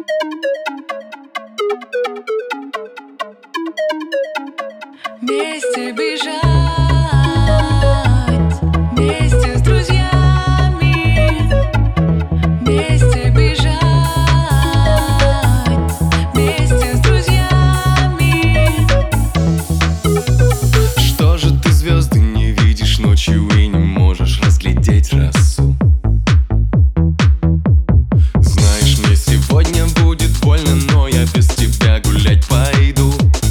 Вместе бежать, вместе с друзьями, вместе бежать, вместе с друзьями. Что же ты звезды не видишь ночью и не можешь разглядеть росу? Знаешь, мне сегодня будет больно, но я без тебя гулять пойду.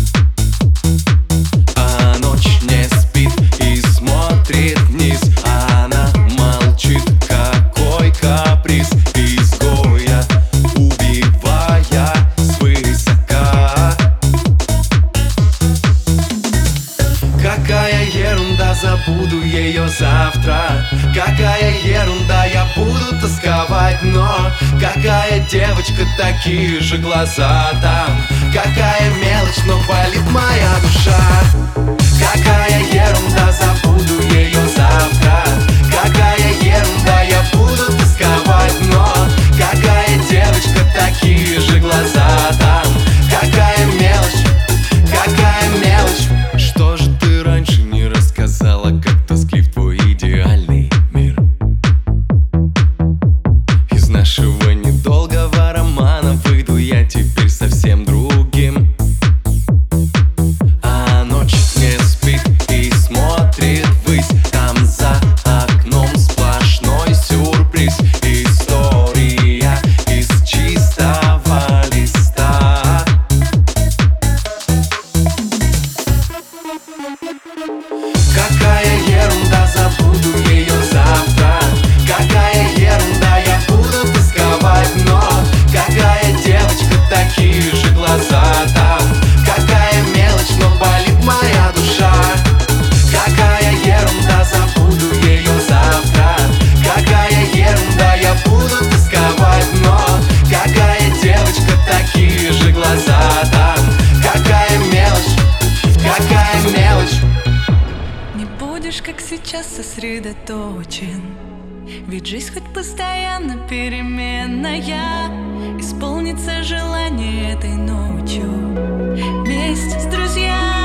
А ночь не спит и смотрит вниз, она молчит, какой каприз, изгоя убивая свысока. Какая ерунда, забуду ее завтра. Какая ерунда, я буду тосковать, но какая девочка, такие же глаза там. Какая мелочь, но болит моя душа. Какая ерунда, забуду ее завтра. Какая ерунда, я буду тосковать, но какая девочка, такие же глаза там. Какая мелочь, какая мелочь. Что же ты раньше не рассказала, как тосклив твой идеальный мир? Из нашего недолгого романа выйду я теперь совсем другим. А ночь не спит и смотрит ввысь, там за окном сплошной сюрприз. История из чистого листа. Какая ерунда, забуду ее завтра. Какая ерунда, я буду тосковать, но какая девочка, такие же глаза там. Какая мелочь, но болит моя душа. Какая ерунда, забуду ее завтра. Какая ерунда, я буду тосковать, но какая девочка, такие же глаза там. Какая мелочь, какая мелочь. Не будешь, как сейчас, сосредоточен, ведь жизнь хоть постоянно переменная. Исполнится желание этой ночью вместе с друзьями.